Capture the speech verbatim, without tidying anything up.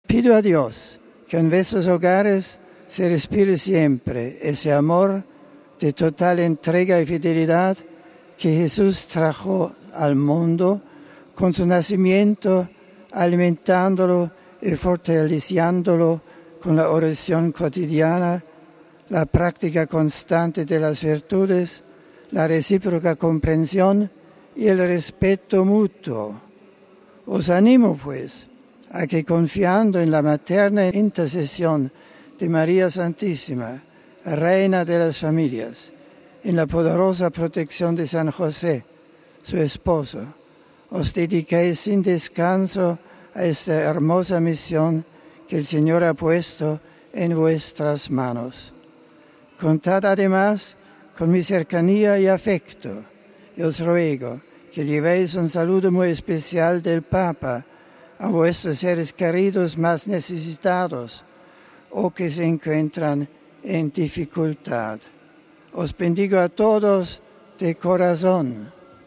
Pido a Dios que en vuestros hogares se respire siempre ese amor de total entrega y fidelidad que Jesús trajo al mundo con su nacimiento, alimentándolo y fortaleciéndolo con la oración cotidiana, la práctica constante de las virtudes, la recíproca comprensión y el respeto mutuo. Os animo, pues, a que confiando en la materna intercesión de María Santísima, Reina de las Familias, en la poderosa protección de San José, su esposo, os dediquéis sin descanso a esta hermosa misión que el Señor ha puesto en vuestras manos. Contad además con mi cercanía y afecto, y os ruego que llevéis un saludo muy especial del Papa a vuestros seres queridos más necesitados o que se encuentran en dificultad. Os bendigo a todos de corazón.